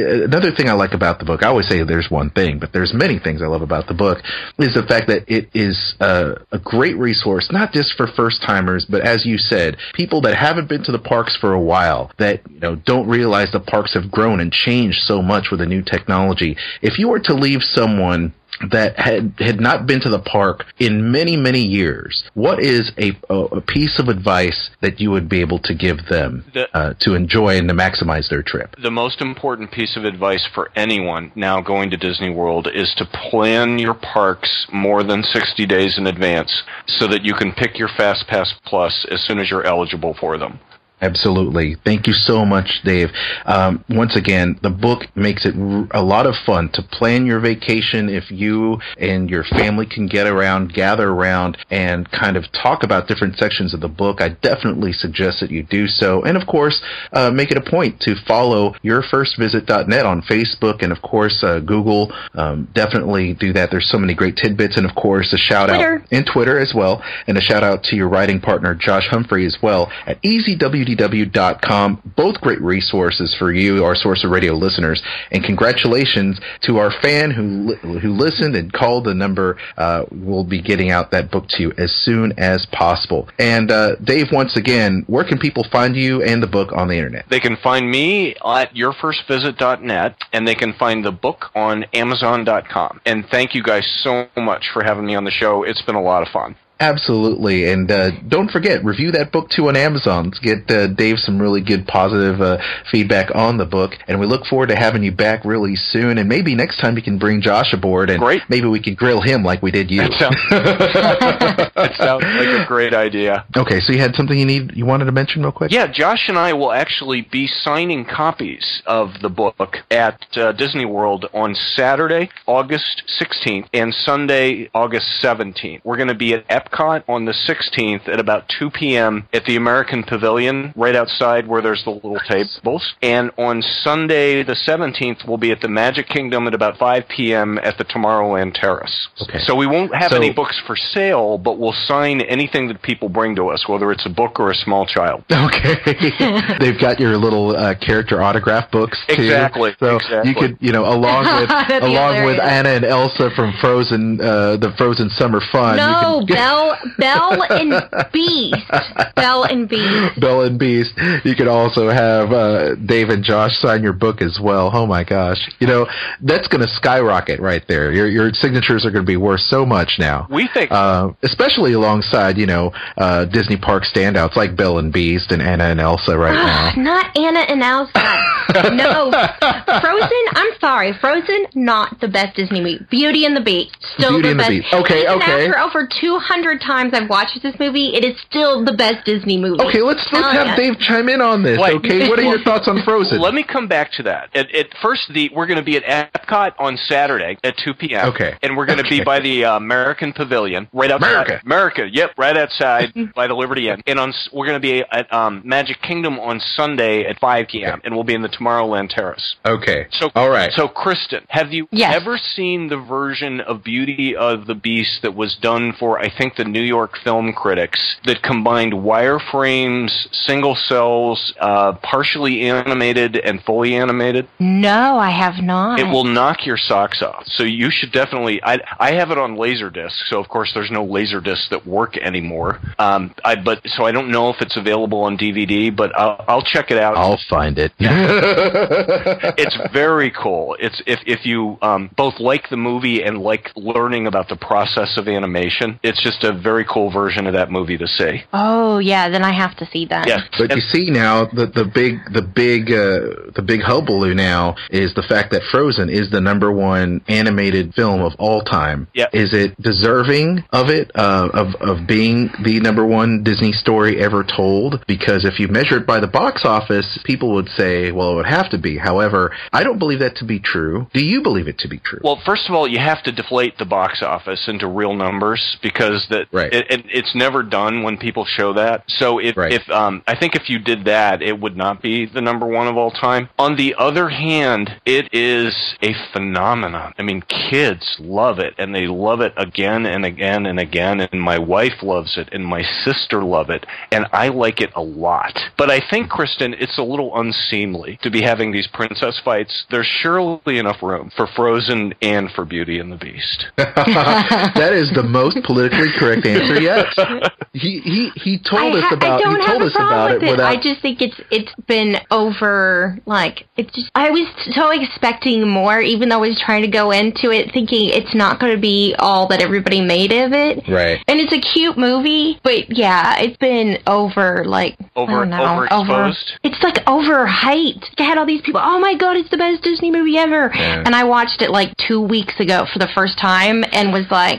other thing I like about the book, I always say there's one thing, but there's many things I love about the book, is the fact that it is uh, a great resource, not just for first-timers, but as you said, people that haven't been to the parks for a while, that you know don't realize the parks have grown and changed so much with the new technology. If you were to leave someone that had had not been to the park in many, many years, what is a, a piece of advice that you would be able to give them the, uh, to enjoy and to maximize their trip? The most important piece of advice for anyone now going to Disney World is to plan your parks more than sixty days in advance so that you can pick your FastPass Plus as soon as you're eligible for them. Absolutely. Thank you so much, Dave. Um, once again, the book makes it r- a lot of fun to plan your vacation. If you and your family can get around, gather around, and kind of talk about different sections of the book, I definitely suggest that you do so. And, of course, uh, make it a point to follow your first visit dot net on Facebook and, of course, uh, Google. Um, definitely do that. There's so many great tidbits. And, of course, a shout-out in Twitter as well. And a shout-out to your writing partner, Josh Humphrey, as well, at E Z W D W dot com. Both great resources for you, our Sorcerer Radio listeners. And congratulations to our fan who li- who listened and called the number. Uh, we'll be getting out that book to you as soon as possible. And uh, Dave, once again, where can people find you and the book on the internet? They can find me at your first visit dot net, and they can find the book on amazon dot com. And thank you guys so much for having me on the show. It's been a lot of fun. Absolutely, and uh, don't forget, review that book too on Amazon. Let's get uh, Dave some really good positive uh, feedback on the book, and we look forward to having you back really soon, and maybe next time you can bring Josh aboard, and great. Maybe we can grill him like we did you. It sounds, it sounds like a great idea. Okay, so you had something you need you wanted to mention real quick? Yeah, Josh and I will actually be signing copies of the book at uh, Disney World on Saturday, August sixteenth, and Sunday, August seventeenth. We're going to be at Epcot on the sixteenth at about two p.m. at the American Pavilion, right outside where there's the little tables. And on Sunday the seventeenth, we'll be at the Magic Kingdom at about five p.m. at the Tomorrowland Terrace. Okay. So we won't have so, any books for sale, but we'll sign anything that people bring to us, whether it's a book or a small child. Okay. They've got your little uh, character autograph books, too. Exactly. So exactly. you could, you know, along with along with Anna and Elsa from Frozen, uh, the Frozen Summer Fun. No, you can Belle, Belle and Beast. Belle and Beast. Belle and Beast. You could also have uh, Dave and Josh sign your book as well. Oh my gosh. You know, that's going to skyrocket right there. Your your signatures are going to be worth so much now. We think. Uh, especially alongside, you know, uh, Disney park standouts like Belle and Beast and Anna and Elsa right now. Not Anna and Elsa. No. Frozen, I'm sorry. Frozen, not the best Disney movie. Beauty and the Beast, still Beauty the and best. The Beast. Okay, Even okay. After over two hundred times I've watched this movie, it is still the best Disney movie. Okay, let's let's have ya. Dave chime in on this. Wait. Okay, what are your thoughts on Frozen? Let me come back to that. At, at first, the we're going to be at Epcot on Saturday at two p.m. Okay. And we're going to Okay. be by the uh, American Pavilion, right outside. America. America, yep, right outside by the Liberty Inn. And on we're going to be at um, Magic Kingdom on Sunday at five p.m. Okay. And we'll be in the Tomorrowland Terrace. Okay. So, all right. So, Kristen, have you Yes. ever seen the version of Beauty of the Beast that was done for, I think, the New York Film Critics that combined wireframes, single cells, uh, partially animated and fully animated? No, I have not. It will knock your socks off. So you should definitely. I I have it on Laserdisc. So of course there's no Laserdiscs that work anymore. Um, I but so I don't know if it's available on D V D, but I'll, I'll check it out. I'll find it. It's very cool. It's if if you um, both like the movie and like learning about the process of animation, it's just a very cool version of that movie to see. Oh yeah, then I have to see that. Yeah, But you see now the the big the big uh, the big hullabaloo now is the fact that Frozen is the number one animated film of all time. Yeah. Is it deserving of it uh, of of being the number one Disney story ever told? Because if you measure it by the box office, people would say, well, it would have to be. However, I don't believe that to be true. Do you believe it to be true? Well, first of all, you have to deflate the box office into real numbers because that Right. it, it, it's never done when people show that. So if, Right. if um, I think if you did that, it would not be the number one of all time. On the other hand, it is a phenomenon. I mean, kids love it, and they love it again and again and again, and my wife loves it, and my sister love it, and I like it a lot. But I think, Kristen, it's a little unseemly to be having these princess fights. There's surely enough room for Frozen and for Beauty and the Beast. That is the most politically correct answer yet. He he he told I us ha- about I don't he told have us a problem about with it it. without I just think it's it's been over. Like it's just I was so expecting more, even though I was trying to go into it thinking it's not going to be all that everybody made of it. Right. And it's a cute movie, but yeah, it's been over. Like Over I don't know, overexposed. over. It's like overhyped. I had all these people. Oh my god, it's the best Disney movie ever. Yeah. And I watched it like two weeks ago for the first time and was like,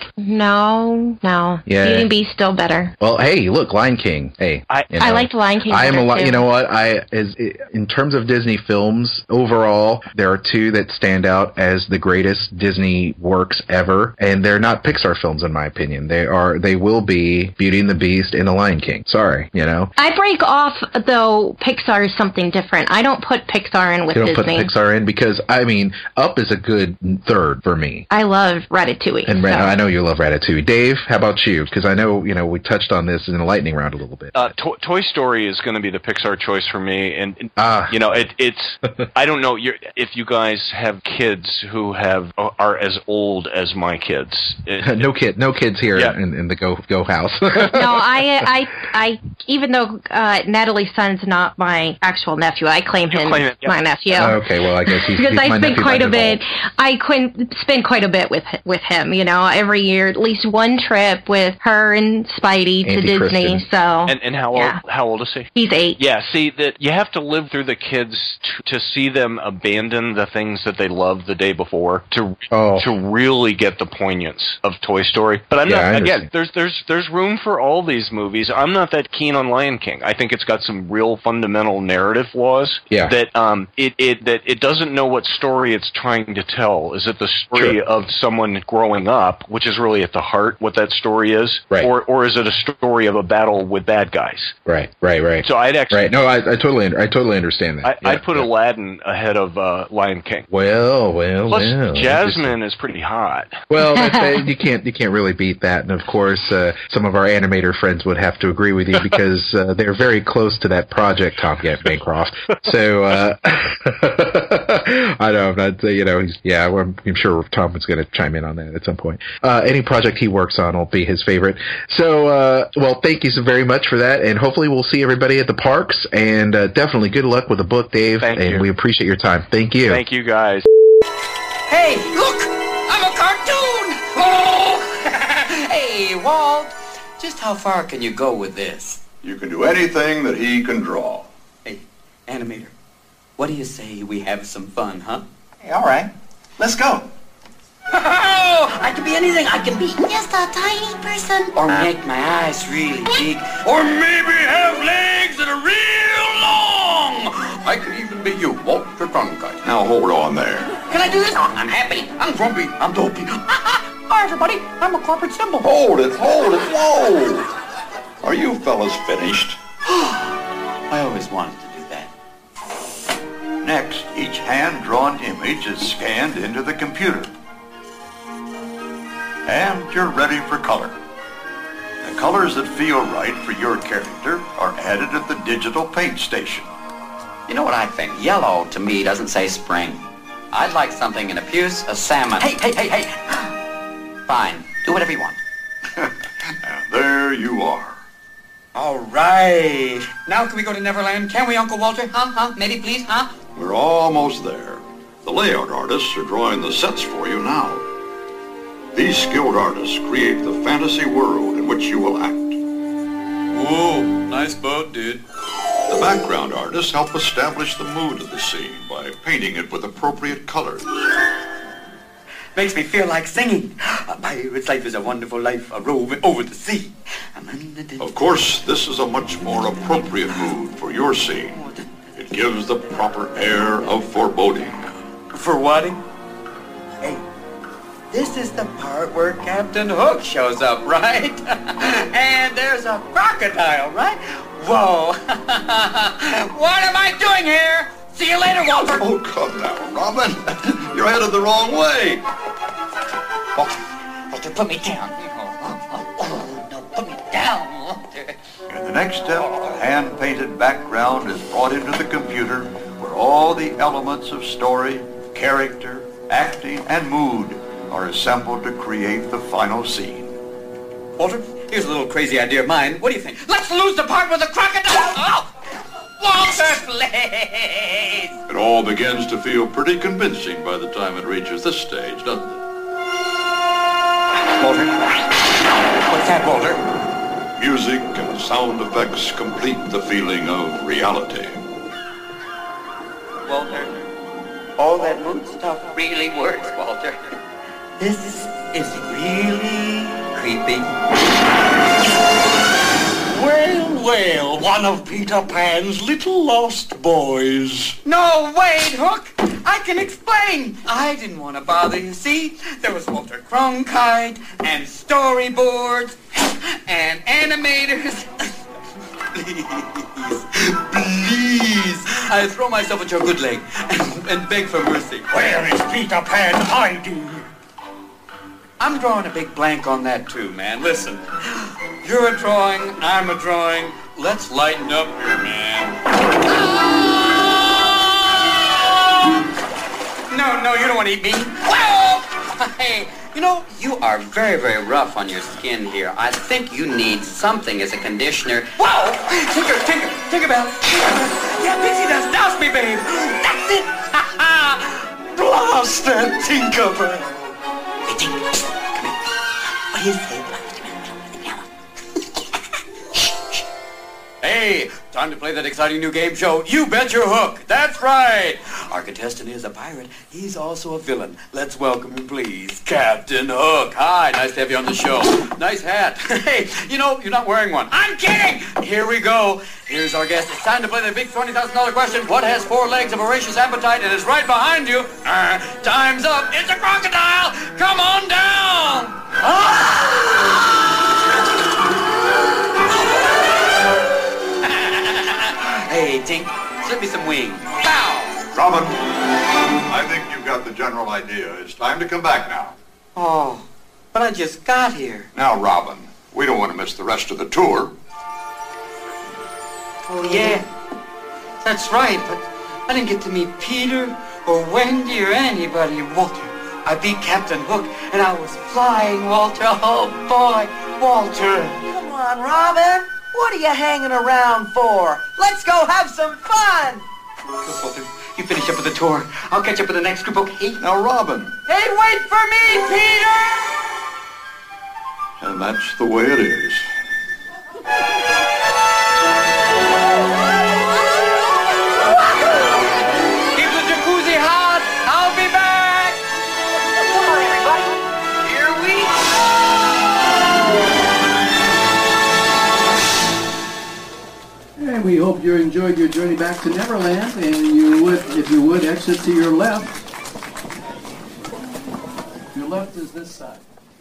no, no. Yeah. Beauty and Beast still better. Well, hey, look, Lion King. Hey, I you I know, liked Lion King I am a better, lot. too. You know what? I as in terms of Disney films overall, there are two that stand out as the greatest Disney works ever, and they're not Pixar films in my opinion. They are. They will be Beauty and the Beast and The Lion King. Sorry, you know. I break off, though, Pixar is something different. I don't put Pixar in with You don't Disney. put Pixar in because I mean, Up is a good third for me. I love Ratatouille. And so. I know you love Ratatouille. Dave, how about you? Because I know you know we touched on this in the lightning round a little bit. Uh, to- Toy Story is going to be the Pixar choice for me, and, and Ah. you know, it, it's. I don't know you're, if you guys have kids who have are as old as my kids. It, no kid, no kids here Yeah. in, in the Go Go house. No, I, I, I. Even though uh, Natalie's son's not my actual nephew, I claim him claim it, yep. my nephew. Okay, well, I guess he's, because he's I my spend nephew quite by a bit. default. I quin- spend quite a bit with with him. You know, every year at least one trip with her and Spidey to Auntie Disney. Kristen. So and and how yeah. old? How old is he? He's eight. Yeah, see that you have to live through the kids to, to see them abandon the things that they loved the day before to Oh. to really get the poignance of Toy Story. But I'm Yeah, I not again. understand. There's there's there's room for all these movies. I'm not that keen on Lion King. I think it's got some real fundamental narrative flaws. Yeah. That um it, it that it doesn't know what story it's trying to tell. Is it the story Sure. of someone growing up, which is really at the heart what that story is, Right. or or is it a story of a battle with bad guys? Right, right, right. So I'd actually. Right. No, I, I totally, I totally understand that. I, Yeah, I'd put yeah. Aladdin ahead of uh, Lion King. Well, well, Plus, well. Jasmine is pretty hot. Well, that's, uh, you can't, you can't really beat that. And of course, uh, some of our animator friends would have to agree with you because uh, they're very close to that project, Tom Bancroft. So uh, I know, I'm not, uh, you know, he's, yeah, well, I'm, I'm sure Tom was going to chime in on that at some point. Uh, any project he works on will be his favorite. So, uh, well, thank you so very much for that, and hopefully we'll see everybody at the parks. And uh, definitely good luck with the book, Dave. Thank and you. we appreciate your time. Thank you. Thank you, guys. Hey, look! I'm a cartoon! Oh! Hey, Walt, just how far can you go with this? You can do anything that he can draw. Hey, animator, what do you say we have some fun, huh? Hey, all right. Let's go. Oh, I can be anything. I can be Just a tiny person. or make my eyes really big. Or maybe have legs that are real long. I can even be you, Walter Cronkite. Now hold on there. Can I do this? I'm happy. I'm grumpy. I'm dopey. Hi, everybody. I'm a corporate symbol. Hold it, hold it, whoa! Are you fellas finished? I always wanted to do that. Next, each hand-drawn image is scanned into the computer. And you're ready for color. The colors that feel right for your character are added at the digital paint station. You know what I think? Yellow, to me, doesn't say spring. I'd like something in a puce, a salmon. Hey, hey, hey, hey! Fine. Do whatever you want. And there you are. All right. Now can we go to Neverland? Can we, Uncle Walter? Huh? Huh? Maybe, please? Huh? We're almost there. The layout artists are drawing the sets for you now. These skilled artists create the fantasy world in which you will act. Whoa, nice boat, dude. The background artists help establish the mood of the scene by painting it with appropriate colors. Makes me feel like singing. A pirate's life is a wonderful life, a roving over the sea. Of course, this is a much more appropriate mood for your scene. It gives the proper air of foreboding. For what? Hey, This is the part where Captain Hook shows up, right? And there's a crocodile, right? Whoa. What am I doing here? See you later, Walter. Oh, come now, Robin. You're headed the wrong way. Walter, Walter, put me down. Oh, no, put me down, Walter. In the next step, the hand-painted background is brought into the computer where all the elements of story, character, acting, and mood are assembled to create the final scene. Walter, here's a little crazy idea of mine. What do you think? Let's lose the part with the crocodile! Oh! Walter, please! It all begins to feel pretty convincing by the time it reaches this stage, doesn't it? Walter? What's that, Walter? Music and sound effects complete the feeling of reality. Walter, all that mood stuff really works, Walter. This is really creepy. Well, well, one of Peter Pan's little lost boys. No, wait, Hook! I can explain! I didn't want to bother you, see? There was Walter Cronkite, and storyboards, and animators. Please, please, I throw myself at your good leg and, and beg for mercy. Where is Peter Pan hiding? I'm drawing a big blank on that too, man. Listen, you're a drawing, I'm a drawing. Let's lighten up here, man. No, no, you don't want to eat me. Whoa! Hey, you know, you are very, very rough on your skin here. I think you need something as a conditioner. Whoa! Tinker, Tinker, Tinkerbell. Yeah, Pixie dust, douse me, babe. That's it. Blast that Tinkerbell. Hey, Tinker, come here. What do you say? Hey, time to play that exciting new game show, You Bet Your Hook. That's right. Our contestant is a pirate. He's also a villain. Let's welcome him, please. Captain Hook. Hi, nice to have you on the show. Nice hat. Hey, you know, you're not wearing one. I'm kidding. Here we go. Here's our guest. It's time to play the big twenty thousand dollars question. What has four legs, a voracious appetite, and is right behind you? Uh, time's up. It's a crocodile. Come on down. Ah! Hey, Tink, slip me some wings. Bow! Robin, I think you've got the general idea. It's time to come back now. Oh, but I just got here. Now, Robin, we don't want to miss the rest of the tour. Oh, yeah. That's right, but I didn't get to meet Peter or Wendy or anybody. Walter, I beat Captain Hook, and I was flying, Walter. Oh, boy, Walter. Come on, Robin. What are you hanging around for? Let's go have some fun! Look, Walter, you finish up with the tour. I'll catch up with the next group, okay? Now, Robin. Hey, wait for me, Peter! And that's the way it is. Keep the jacuzzi hot. I'll be back. Come on, everybody. Here we And we hope you enjoyed your journey back to Neverland, and you would, if you would, exit to your left. Your left is this side.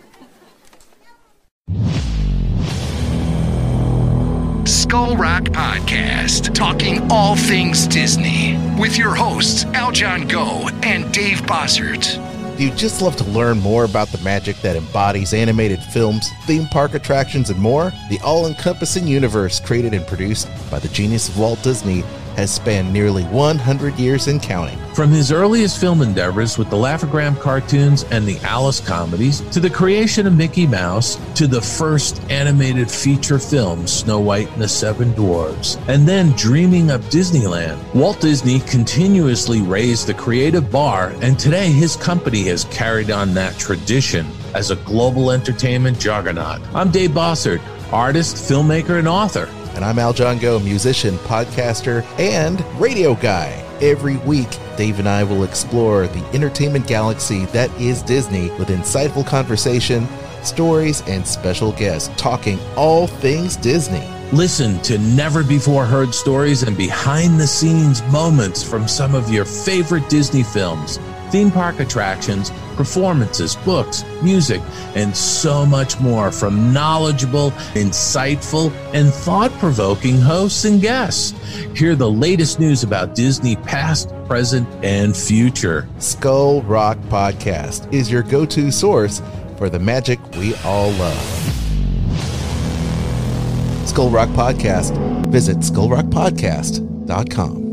Skull Rock Podcast, talking all things Disney, with your hosts Aljon Go and Dave Bossert. Do you just love to learn more about the magic that embodies animated films, theme park attractions, and more? The all-encompassing universe created and produced by the genius of Walt Disney has spanned nearly one hundred years and counting. From his earliest film endeavors with the Laugh-O-Gram cartoons and the Alice comedies, to the creation of Mickey Mouse, to the first animated feature film, Snow White and the Seven Dwarfs, and then dreaming up Disneyland, Walt Disney continuously raised the creative bar, and today his company has carried on that tradition as a global entertainment juggernaut. I'm Dave Bossert, artist, filmmaker, and author. And I'm Aljon Go, musician, podcaster, and radio guy. Every week, Dave and I will explore the entertainment galaxy that is Disney with insightful conversation, stories, and special guests talking all things Disney. Listen to never-before-heard stories and behind-the-scenes moments from some of your favorite Disney films. theme park attractions, performances, books, music, and so much more from knowledgeable, insightful, and thought-provoking hosts and guests. Hear the latest news about Disney past, present, and future. Skull Rock Podcast is your go-to source for the magic we all love. Skull Rock Podcast. Visit skull rock podcast dot com.